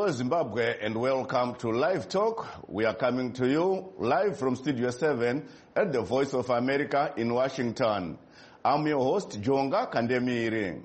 Hello Zimbabwe and welcome to Live Talk. We are coming to you live from Studio 7 at the Voice of America in Washington. I'm your host, Jonga Kandemiri.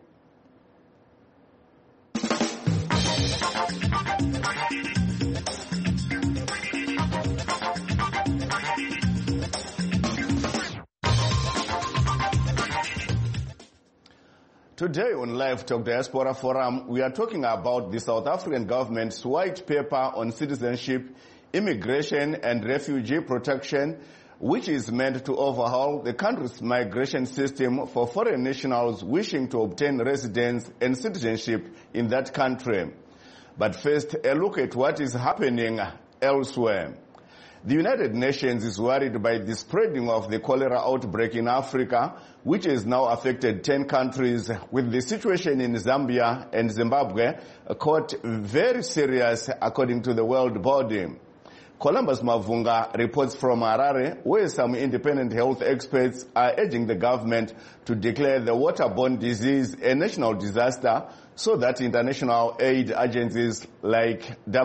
Today on Live Talk Diaspora Forum, we are talking about the South African government's white paper on citizenship, immigration and refugee protection, which is meant to overhaul the country's migration system for foreign nationals wishing to obtain residence and citizenship in that country. But first, a look at what is happening elsewhere. The United Nations is worried by the spreading of the cholera outbreak in Africa, which has now affected 10 countries, with the situation in Zambia and Zimbabwe caught very serious, according to the World Body. Columbus Mavunga reports from Harare, where some independent health experts are urging the government to declare the waterborne disease a national disaster so that international aid agencies like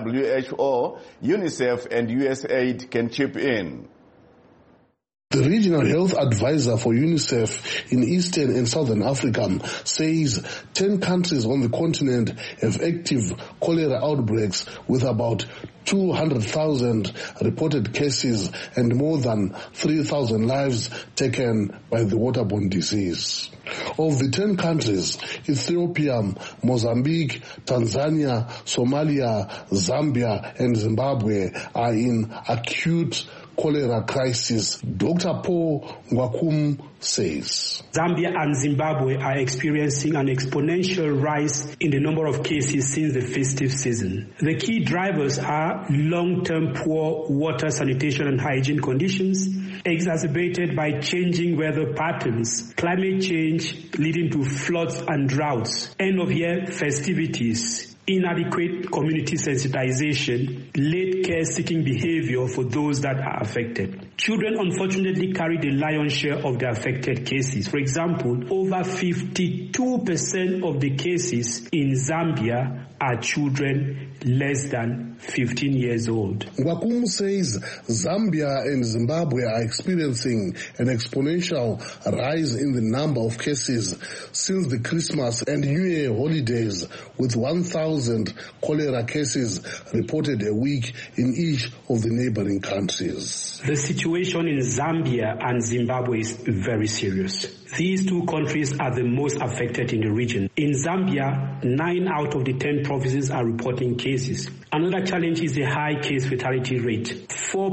WHO, UNICEF and USAID can chip in. The regional health advisor for UNICEF in Eastern and Southern Africa says 10 countries on the continent have active cholera outbreaks with about 200,000 reported cases and more than 3,000 lives taken by the waterborne disease. Of the 10 countries, Ethiopia, Mozambique, Tanzania, Somalia, Zambia and Zimbabwe are in acute cholera crisis. Dr. Paul Ngwakum says Zambia and Zimbabwe are experiencing an exponential rise in the number of cases since the festive season. The key drivers are long-term poor water, sanitation and hygiene conditions, exacerbated by changing weather patterns, climate change leading to floods and droughts, end-of-year festivities, inadequate community sensitization, late care-seeking behavior for those that are affected. Children unfortunately carry the lion's share of the affected cases. For example, over 52% of the cases in Zambia are children less than 15 years old. Ngwakum says Zambia and Zimbabwe are experiencing an exponential rise in the number of cases since the Christmas and New Year holidays, with 1,000 cholera cases reported a week in each of the neighboring countries. The situation in Zambia and Zimbabwe is very serious. These two countries are the most affected in the region. In Zambia, 9 out of the 10 provinces are reporting cases. Another challenge is the high case fatality rate.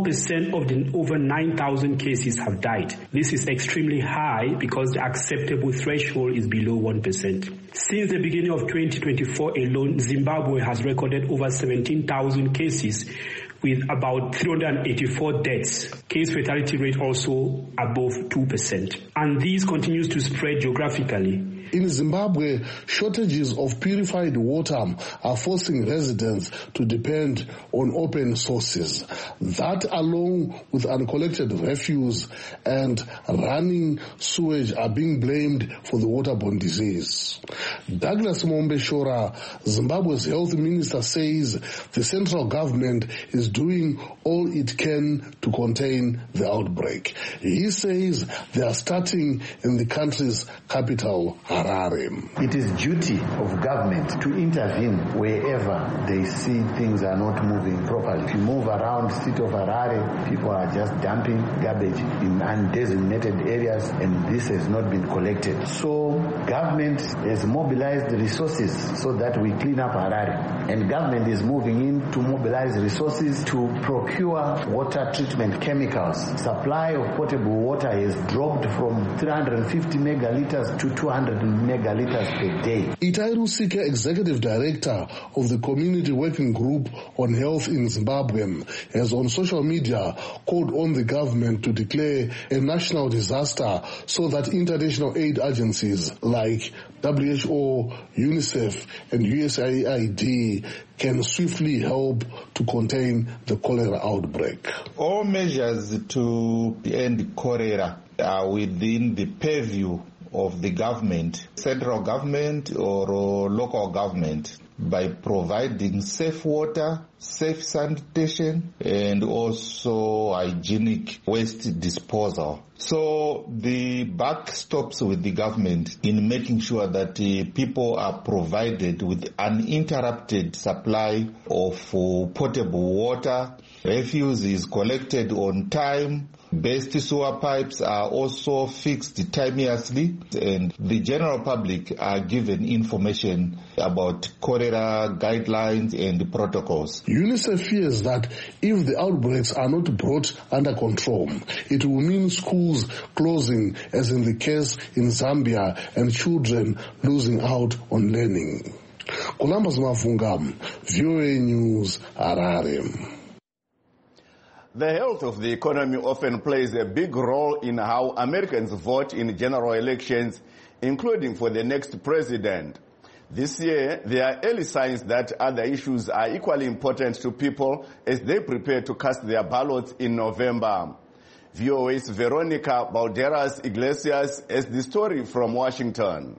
4% of the over 9,000 cases have died. This is extremely high because the acceptable threshold is below 1%. Since the beginning of 2024 alone, Zimbabwe has recorded over 17,000 cases with about 384 deaths. Case fatality rate also above 2%. And this continues to spread geographically. In Zimbabwe, shortages of purified water are forcing residents to depend on open sources. That, along with uncollected refuse and running sewage, are being blamed for the waterborne disease. Douglas Mombeshora, Zimbabwe's health minister, says the central government is doing all it can to contain the outbreak. He says they are starting in the country's capital, Harare. It is duty of government to intervene wherever they see things are not moving properly. If you move around the city of Harare, people are just dumping garbage in undesignated areas, and this has not been collected. So government has mobilized resources so that we clean up Harare. And government is moving in to mobilize resources to procure water treatment chemicals. Supply of potable water has dropped from 350 megaliters to 200 megaliters per day. Itai Rusike, Executive Director of the Community Working Group on Health in Zimbabwe, has on social media called on the government to declare a national disaster so that international aid agencies like WHO, UNICEF and USAID can swiftly help to contain the cholera outbreak. All measures to end cholera are within the purview of the government, central government or local government. by providing safe water, safe sanitation, and also hygienic waste disposal. So the buck stops with the government in making sure that people are provided with uninterrupted supply of potable water. Refuse is collected on time. Best sewer pipes are also fixed timeously, and the general public are given information about cholera guidelines and protocols. UNICEF fears that if the outbreaks are not brought under control, it will mean schools closing, as in the case in Zambia, and children losing out on learning. Columbus Mafunga, VOA News, Harare. The health of the economy often plays a big role in how Americans vote in general elections, including for the next president. This year, there are early signs that other issues are equally important to people as they prepare to cast their ballots in November. VOA's Veronica Balderas Iglesias has the story from Washington.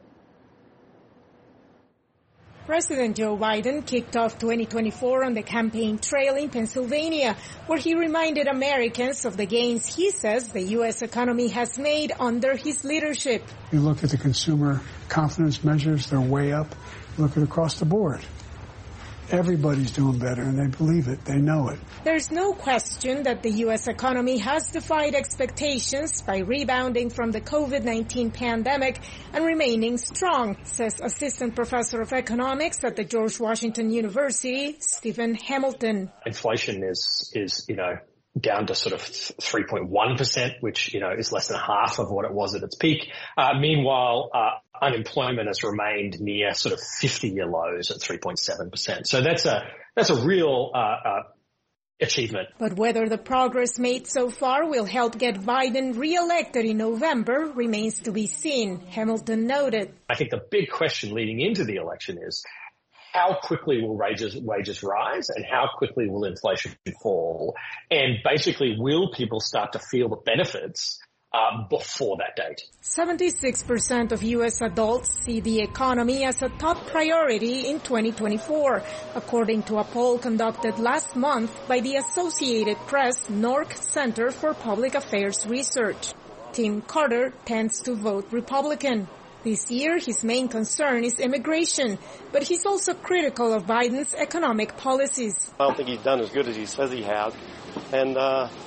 President Joe Biden kicked off 2024 on the campaign trail in Pennsylvania, where he reminded Americans of the gains he says the U.S. economy has made under his leadership. You look at the consumer confidence measures, they're way up. You look at across the board. Everybody's doing better, and they believe it. They know it. There's no question that the U.S. economy has defied expectations by rebounding from the COVID-19 pandemic and remaining strong, says Assistant Professor of Economics at the George Washington University, Stephen Hamilton. Inflation is down to sort of 3.1%, which, is less than half of what it was at its peak. Meanwhile, unemployment has remained near sort of 50-year lows at 3.7%. So that's a real achievement. But whether the progress made so far will help get Biden re-elected in November remains to be seen, Hamilton noted. I think the big question leading into the election is how quickly will wages rise and how quickly will inflation fall? And basically, will people start to feel the benefits before that date? 76% of U.S. adults see the economy as a top priority in 2024, according to a poll conducted last month by the Associated Press NORC Center for Public Affairs Research. Tim Carter tends to vote Republican. This year, his main concern is immigration, but he's also critical of Biden's economic policies. I don't think he's done as good as he says he has. And,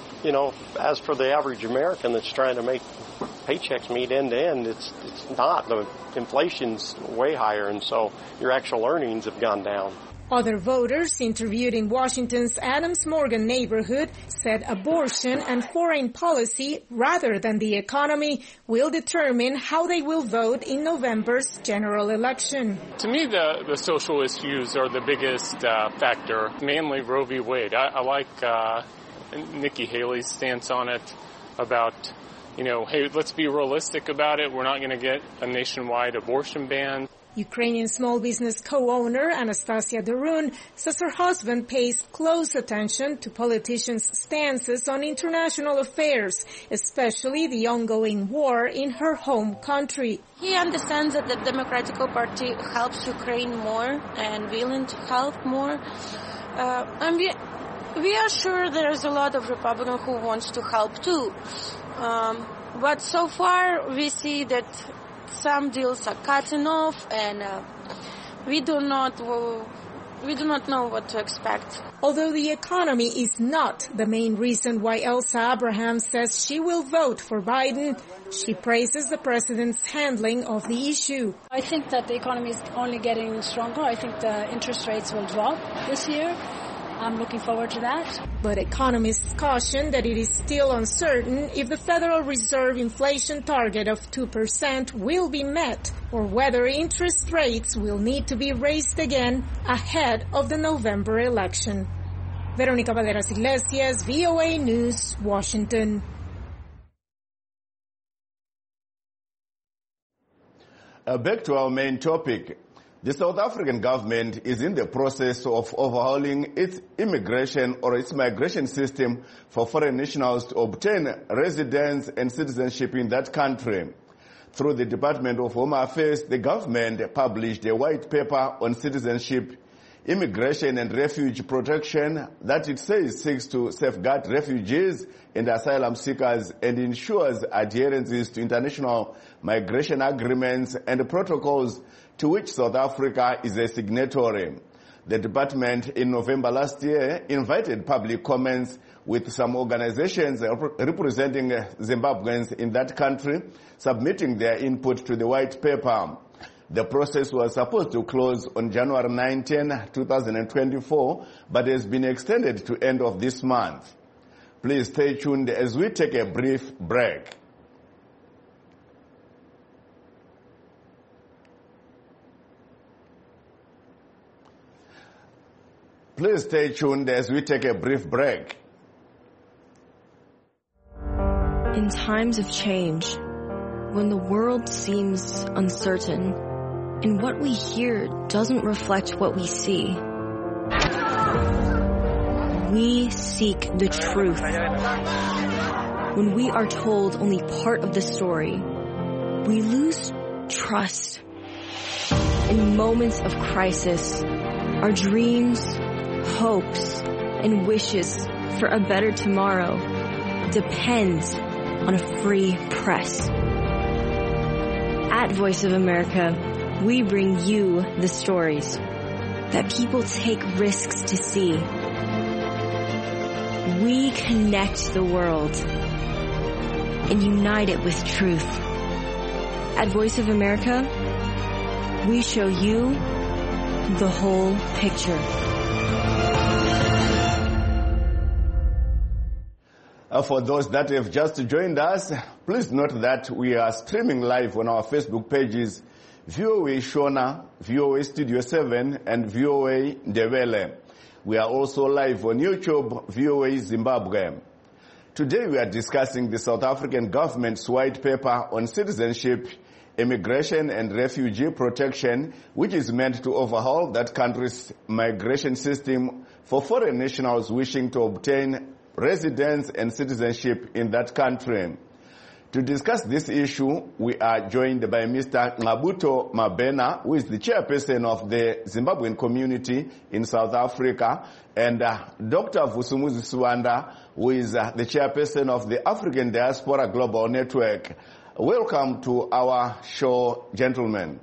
as for the average American that's trying to make paychecks meet end to end, it's not. The inflation's way higher, and so your actual earnings have gone down. Other voters interviewed in Washington's Adams Morgan neighborhood said abortion and foreign policy, rather than the economy, will determine how they will vote in November's general election. To me, the social issues are the biggest factor, mainly Roe v. Wade. I like Nikki Haley's stance on it about, hey, let's be realistic about it. We're not going to get a nationwide abortion ban. Ukrainian small business co-owner Anastasia Derun says her husband pays close attention to politicians' stances on international affairs, especially the ongoing war in her home country. He understands that the Democratic Party helps Ukraine more and willing to help more. And we are sure there's a lot of Republicans who wants to help too. But so far we see that some deals are cutting off, and we do not know what to expect. Although the economy is not the main reason why Elsa Abraham says she will vote for Biden, she praises the president's handling of the issue. I think that the economy is only getting stronger. I think the interest rates will drop this year. I'm looking forward to that. But economists caution that it is still uncertain if the Federal Reserve inflation target of 2% will be met, or whether interest rates will need to be raised again ahead of the November election. Veronica Balderas Iglesias, VOA News, Washington. Back to our main topic. The South African government is in the process of overhauling its migration system for foreign nationals to obtain residence and citizenship in that country. Through the Department of Home Affairs, the government published a white paper on citizenship, immigration and refugee protection that it says seeks to safeguard refugees and asylum seekers and ensures adherence to international migration agreements and protocols to which South Africa is a signatory. The department in November last year invited public comments with some organizations representing Zimbabweans in that country submitting their input to the white paper. The process was supposed to close on January 19, 2024, but has been extended to end of this month. Please stay tuned as we take a brief break. Please stay tuned as we take a brief break. In times of change, when the world seems uncertain and what we hear doesn't reflect what we see, we seek the truth. When we are told only part of the story, we lose trust. In moments of crisis, our dreams, hopes, and wishes for a better tomorrow depends on a free press. At Voice of America, we bring you the stories that people take risks to see. We connect the world and unite it with truth. At Voice of America, we show you the whole picture. For those that have just joined us, please note that we are streaming live on our Facebook pages, VOA Shona, VOA Studio 7, and VOA Ndebele. We are also live on YouTube, VOA Zimbabwe. Today we are discussing the South African government's white paper on citizenship, immigration and refugee protection, which is meant to overhaul that country's migration system for foreign nationals wishing to obtain residence and citizenship in that country. To discuss this issue, we are joined by Mr. Ngqabutho Mabhena, who is the chairperson of the Zimbabwean community in South Africa, and Dr. Vusumuzi Suwanda, who is the chairperson of the African Diaspora Global Network. Welcome to our show, gentlemen.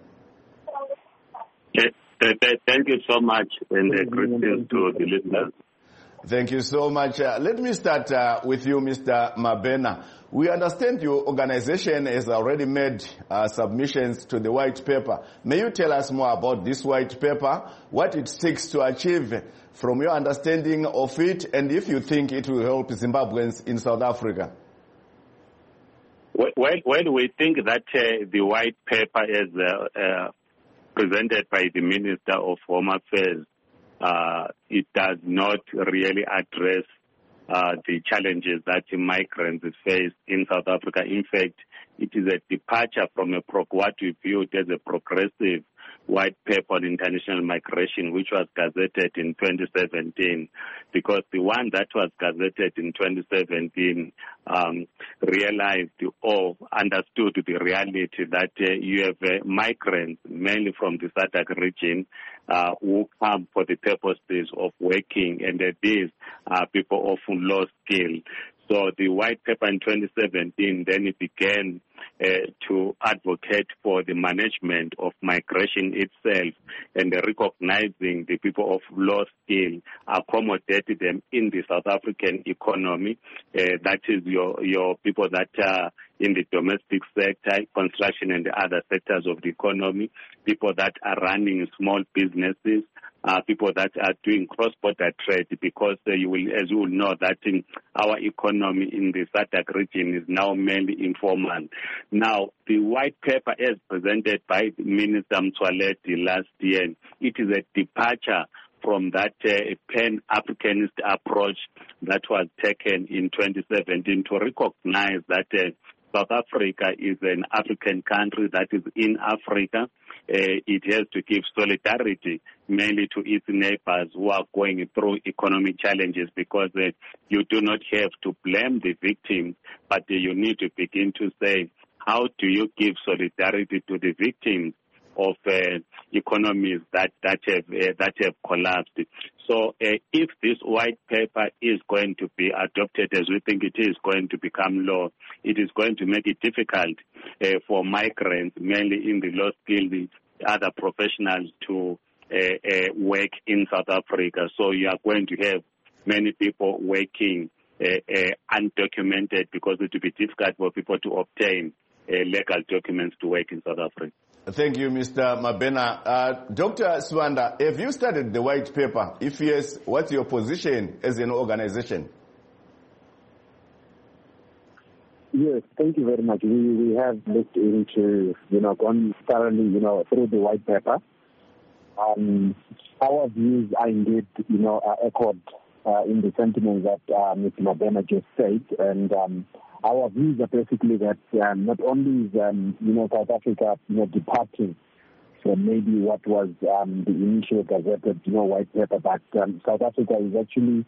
Thank you so much, and greetings to the listeners. Thank you so much. Let me start with you, Mr. Mabhena. We understand your organization has already made submissions to the white paper. May you tell us more about this white paper, what it seeks to achieve from your understanding of it, and if you think it will help Zimbabweans in South Africa? Well, we think that the white paper is presented by the Minister of Home Affairs. It does not really address the challenges that migrants face in South Africa. In fact, it is a departure from what we viewed as a progressive white paper on international migration, which was gazetted in 2017, because the one that was gazetted in 2017 realized or understood the reality that you have migrants, mainly from the SADC region, who come for the purposes of working, and these are people often low skill. So the white paper in 2017, then it began to advocate for the management of migration itself and recognizing the people of low skill, accommodating them in the South African economy. That is your people that are in the domestic sector, construction and the other sectors of the economy, people that are running small businesses, people that are doing cross-border trade, because as you will know that in our economy in the SADC region is now mainly informal. Now, the white paper as presented by Minister Motsoaledi last year, it is a departure from that pan-Africanist approach that was taken in 2017 to recognize that South Africa is an African country that is in Africa. It has to give solidarity mainly to its neighbors who are going through economic challenges, because you do not have to blame the victims, but you need to begin to say, how do you give solidarity to the victims of economies that have collapsed? So if this white paper is going to be adopted as we think it is going to become law, it is going to make it difficult for migrants, mainly in the low-skilled other professionals, to work in South Africa. So you are going to have many people working undocumented, because it will be difficult for people to obtain legal documents to work in South Africa. Thank you, Mr. Mabena. Dr. Swanda, have you studied the white paper? If yes, what's your position as an organization? Yes, thank you very much. We have looked into, gone thoroughly, through the white paper. Our views are indeed, are echoed in the sentiments that Mr. Mabena just said, and our views are basically that not only is, South Africa, departing from maybe what was the initial gazetted, white paper, but South Africa is actually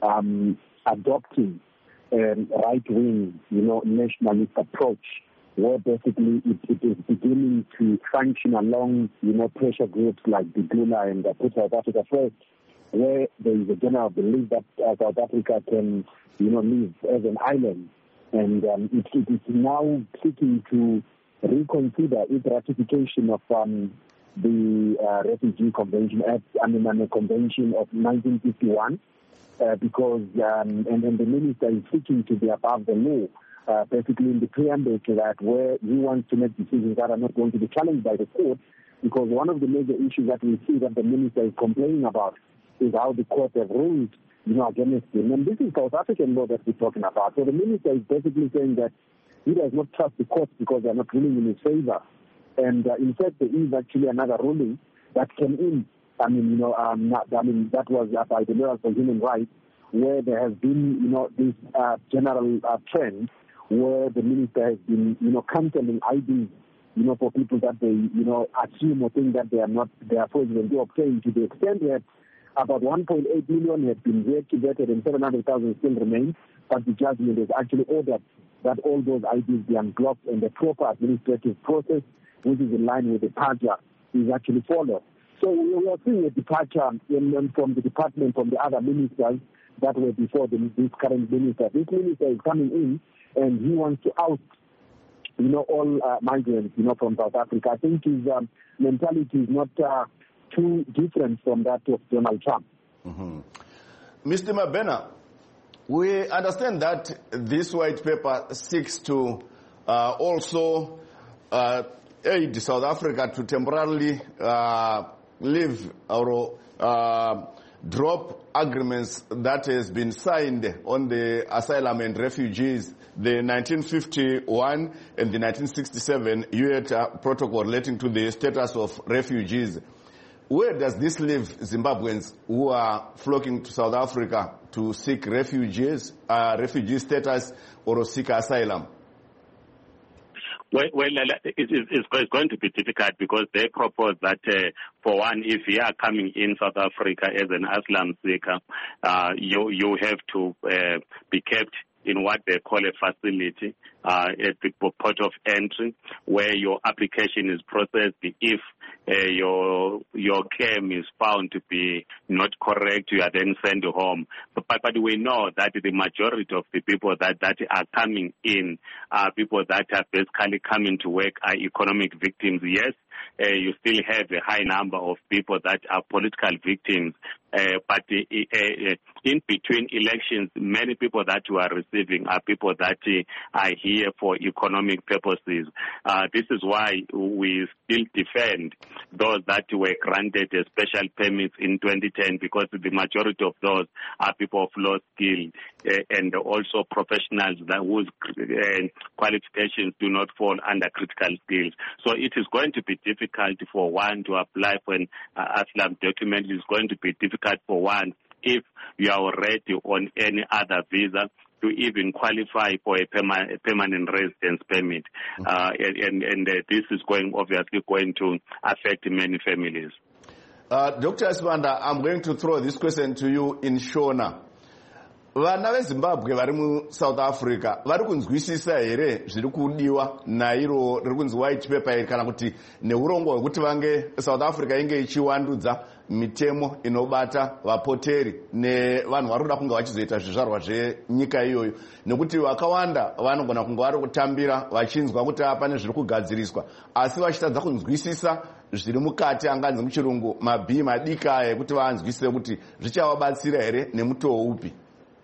adopting a right-wing, nationalist approach, where basically it is beginning to function along, pressure groups like the Gula and Put South Africa First, where there is a general belief that South Africa can, live as an island. And it is now seeking to reconsider its ratification of the Refugee Convention Act, the Convention of 1951, because and the minister is seeking to be above the law, basically in the preamble to that, where he wants to make decisions that are not going to be challenged by the court, because one of the major issues that we see that the minister is complaining about is how the court have ruled, against him. And this is South African law that we're talking about. So the minister is basically saying that he does not trust the courts because they're not ruling in his favor. And in fact, there is actually another ruling that came in. That was by the Lawyers for Human Rights, where there has been, this general trend where the minister has been, cancelling IDs, for people that they, assume or think that they are fraudulent to obtain, to the extent that about 1.8 million have been reactivated and 700,000 still remain, but the judgment has actually ordered that all those IDs be unblocked and the proper administrative process, which is in line with the PAJA, is actually followed. So we are seeing a departure from the department, from the other ministers that were before this current minister. This minister is coming in and he wants to out, all migrants, from South Africa. I think his mentality is not too different from that of Donald Trump. Mm-hmm. Mr. Mabena, we understand that this white paper seeks to also aid South Africa to temporarily leave or drop agreements that has been signed on the asylum and refugees, the 1951 and the 1967 UN protocol relating to the status of refugees. Where does this leave Zimbabweans who are flocking to South Africa to seek refugee status or seek asylum? Well, it's going to be difficult because they propose that, for one, if you are coming in South Africa as an asylum seeker, you have to be kept in what they call a facility at the port of entry, where your application is processed. If your claim is found to be not correct, you are then sent home. But we know that the majority of the people that are coming in are people that are basically coming to work are economic victims. Yes, you still have a high number of people that are political victims. But in between elections, many people that you are receiving are people that are here for economic purposes. This is why we still defend those that were granted special permits in 2010, because the majority of those are people of low skill and also professionals whose qualifications do not fall under critical skills. So it is going to be difficult for one to apply for an asylum document. It is going to be difficult for one, if you are already on any other visa, to even qualify for a permanent residence permit. And this is obviously going to affect many families. Dr. Swanda, I'm going to throw this question to you in Shona. vana vezimbabwe vari muSouth Africa vari kunzwisisa here zviri kudiwa nairo riri kunzi white paper iri, kana kuti neurongwa hwekuti vange South Africa inge ichiwandudza mitemo inobata vapoteri nevanhu vari kuda kunge vachizoita zvizvarwa zvenyika iyoyo, nekuti vakawanda vanogona kunge vari kutambira vachinzwa kuti pane zviri kugadziriswa asi vachitadza kunzwisisa zviri mukati, anganzi muchirungu mabhii madika aya, ekuti vanzwisise kuti zvichavabatsira here nemutoo upi.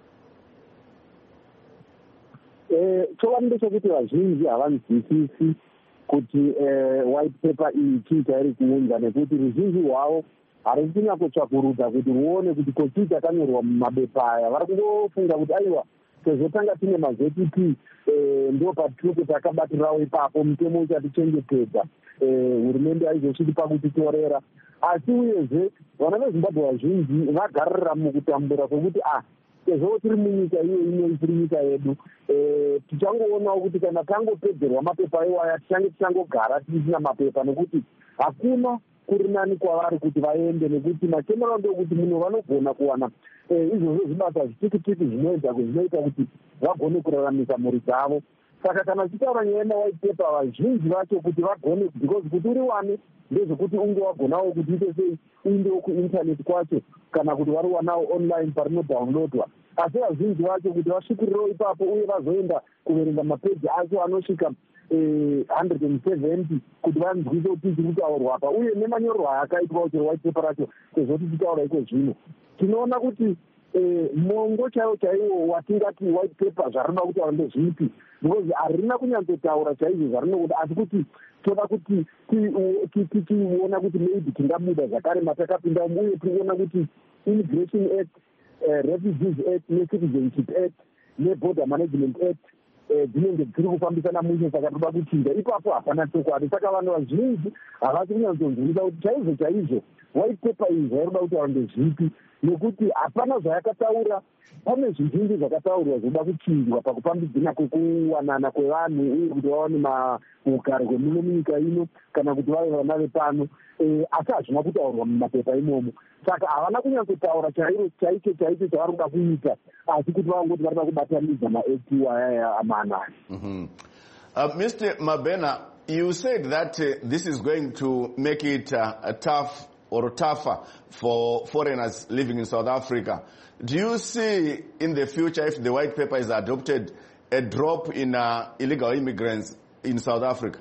Chokwadi chokuti vazhinji havanzwisisi kuti white paper iyi chiita iri kuunza, nekuti ruzhinji rwavo hari kunyatsotsvakurudza kuti ruone kuti kochii chakanyorwa mumabepa aya. Vari kungofunga kuti aiwa sezvo tanga tine maZPP ndo patiri takabatirawo ipapo mutemo uchatichengetedza, hurumende aizosviki pakutitorera. Asi uyezve vana veZimbabwe vazhinji vagarira mukutambura kwekuti sezvo tiri munyika iyo ino tiri nyika yedu, tichangoonawo kuti kana tangopedzerwa mapepa iwaya tichangogara tisina mapepa, nekuti hakuna kuri nani kwavari kuti vaende, nekuti machenero ndokuti munhu vanogona kuwana izvozvo zvibasa zvitikitiki zvinoita kuti vagone kuraramisa mhuri dzavo. Saka kana tichitaura nyaya yemawhite paper, vazhinji vacho kuti vagone, because kuti uri wane ndezvekuti unge wagonawo kuti ite sei uindewo kuintaneti kwacho, kana kuti vari wanawo online parinodownloadwa. Asi vazhinji vacho kuti vasvikirirewo ipapo uye vazoenda kuverenga mapeji acho anosvika 170 kuti vanzwise kuti tiri kutaurwa apa, uye nemanyorwa akaitwa chero white paper racho sezvo tichitaura iko zvino. Tinoona kuti mongo chaiwo watingati white paper zvarinoda kuti aende zvipi, because harina kunyatsotaura chaizvo zvarinoda, asi kuti toda kuti tiona kuti maybe tingabuda zvakare matakapinda, uye tiona kuti Immigration Act, Refugees Act neCitizenship Act neBorder Management Act dzinenge dziri kufambisana mushe. Saka toda kuchinja ipapo hapana chokwadi. Saka vanhu vazhinji havasi kunyatsonzwisisa kuti chaizvo white paper iyi zvairoda kuti aende zvipi, nekuti hapana zvayakataura. Pane zvizhinji zvakataurwa zvoda kuchinjwa pakufambidzana kwekuwanana kwevanhu, uye kuti vaone ugaro hwemuno munyika ino, kana kuti vave vana vepano, asi hazvina kutaurwa mumapepa imomo. Saka havana kunyatsotaura chaicho chavari kuda kuita, asi kuti vangoti varida kubatanidza maACT aya amanani. Mr. Mabena, you said that this is going to make it tough or tougher for foreigners living in South Africa. Do you see in the future, if the white paper is adopted, a drop in illegal immigrants in South Africa?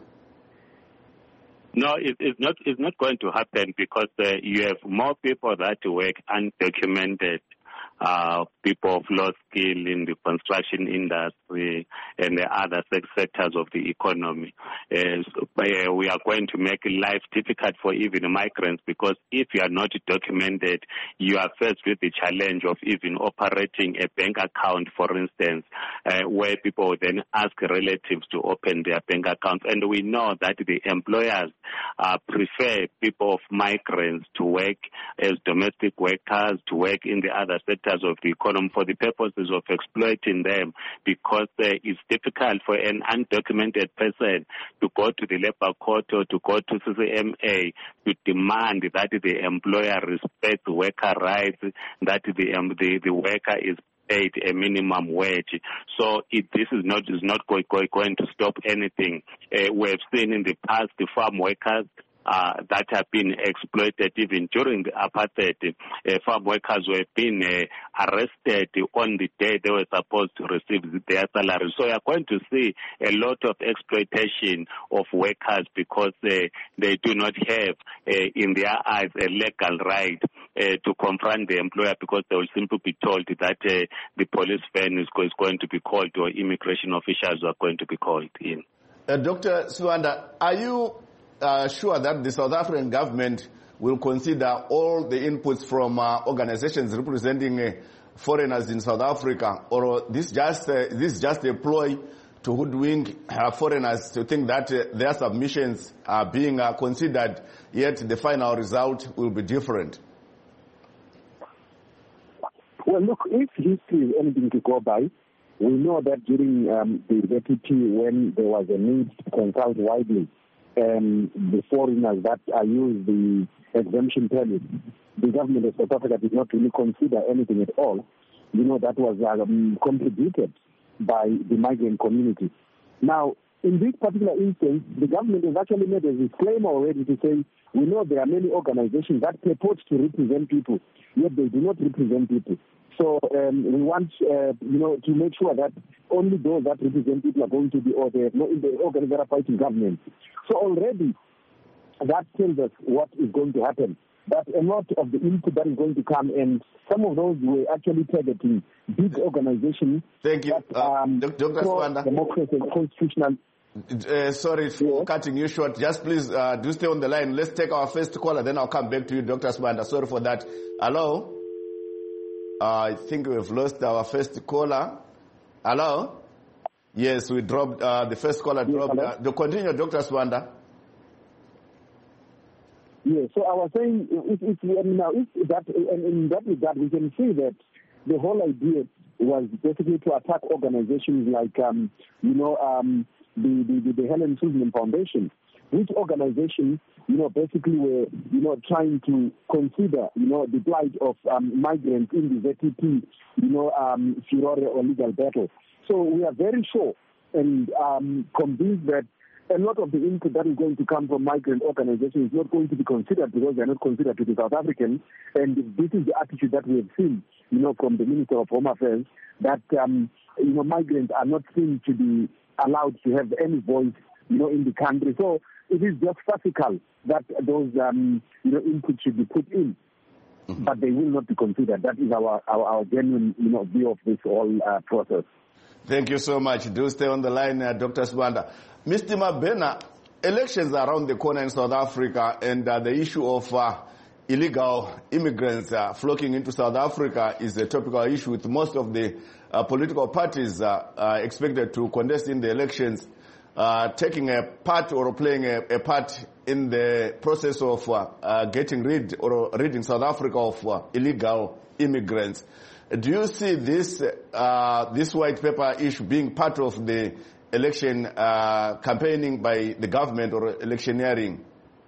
No, it's not going to happen, because you have more people that work undocumented, people of low skill in the construction industry and the other sectors of the economy. We are going to make life difficult for even migrants, because if you are not documented, you are faced with the challenge of even operating a bank account, for instance, where people then ask relatives to open their bank accounts. And we know that the employers prefer people of migrants to work as domestic workers, to work in the other sectors of the economy for the purposes of exploiting them, because it's difficult for an undocumented person to go to the labor court or to go to CCMA to demand that the employer respect worker rights, that the worker is paid a minimum wage. So this is not going to stop anything. We have seen in the past the farm workers that have been exploited even during the apartheid. Farm workers were being arrested on the day they were supposed to receive their salary. So you are going to see a lot of exploitation of workers, because they do not have in their eyes a legal right to confront the employer, because they will simply be told that the police van is going to be called, or immigration officials are going to be called in. Dr. Suanda, are you sure that the South African government will consider all the inputs from organizations representing foreigners in South Africa, or this just a ploy to hoodwink foreigners to think that their submissions are being considered, yet the final result will be different? Well, look, if history is anything to go by, we know that during the VTP, when there was a need to consult widely, the foreigners that used the exemption permit, the government of South Africa did not really consider anything at all. that was contributed by the migrant community. Now, in this particular instance, the government has actually made a disclaimer already to say, we know there are many organizations that purport to represent people, yet they do not represent people. So we want, to make sure that only those that represent people are going to be, or in the organs that are fighting government. So already, that tells us what is going to happen. That a lot of the input that is going to come, and some of those were actually targeting big organizations. Thank you, Dr. Swanda. Democracy and constitutional. Sorry for cutting you short. Just please do stay on the line. Let's take our first caller, then I'll come back to you, Dr. Swanda. Sorry for that. Hello? I think we've lost our first caller. Hello? Yes, we dropped, the first caller dropped. Continue, Dr. Swanda. Yeah, so I was saying, in that regard, we can see that the whole idea was basically to attack organizations like, the Helen Suzman Foundation, which organization, basically were, trying to consider, the plight of migrants in the ZTP, furore or legal battle. So we are very sure and convinced that a lot of the input that is going to come from migrant organizations is not going to be considered because they are not considered to be South African. And this is the attitude that we have seen, from the Minister of Home Affairs, that, migrants are not seen to be allowed to have any voice, in the country. So it is just practical that those, input should be put in, but they will not be considered. That is our genuine, view of this whole process. Thank you so much. Do stay on the line, Dr. Swanda. Mr. Mabena, elections are around the corner in South Africa, and the issue of illegal immigrants flocking into South Africa is a topical issue, with most of the political parties expected to contest in the elections, taking a part or playing a part in the process of getting rid or ridding South Africa of illegal immigrants. Do you see this white paper issue being part of the election campaigning by the government or electioneering?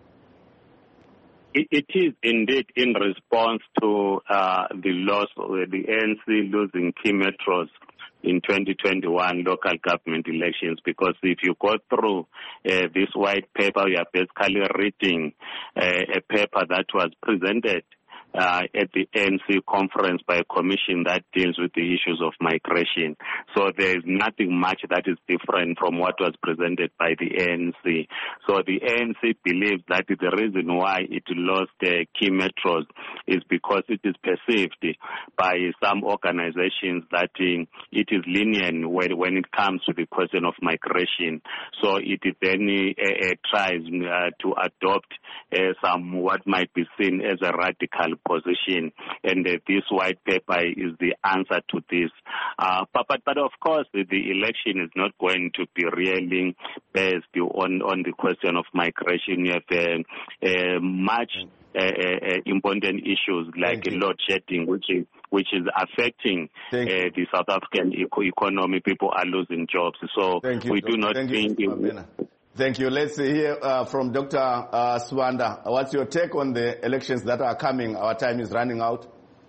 It is indeed in response to the loss of the ANC losing key metros in 2021 local government elections, because if you go through this white paper, you are basically reading a paper that was presented at the ANC conference by a commission that deals with the issues of migration. So there is nothing much that is different from what was presented by the ANC. So the ANC believes that the reason why it lost the key metros is because it is perceived by some organizations that it is lenient when it comes to the question of migration. So it then tries to adopt some what might be seen as a radical position, and this white paper is the answer to this. But of course, the election is not going to be really based on the question of migration. You have much important issues like load shedding, which is affecting the South African economy. People are losing jobs. So we do not think. Thank you. Let's hear from Dr. Swanda. What's your take on the elections that are coming? Our time is running out.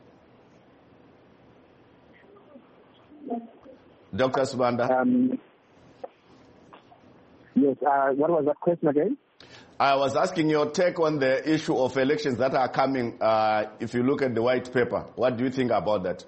Dr. Swanda. Yes. What was that question again? I was asking your take on the issue of elections that are coming. If you look at the white paper, what do you think about that?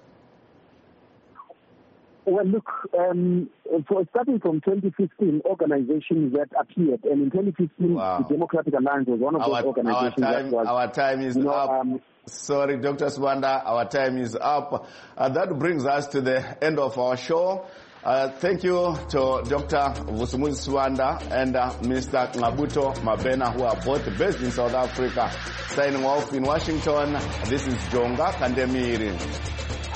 Well, look, starting from 2015, organizations that appeared, and in 2015, the Democratic Alliance was one of those organizations. Our time is up. Sorry, Dr. Swanda, our time is up. That brings us to the end of our show. Thank you to Dr. Vusumuzi Swanda and Mr. Ngqabuto Mabena, who are both based in South Africa. Signing off in Washington, this is Jonga Kandemiri.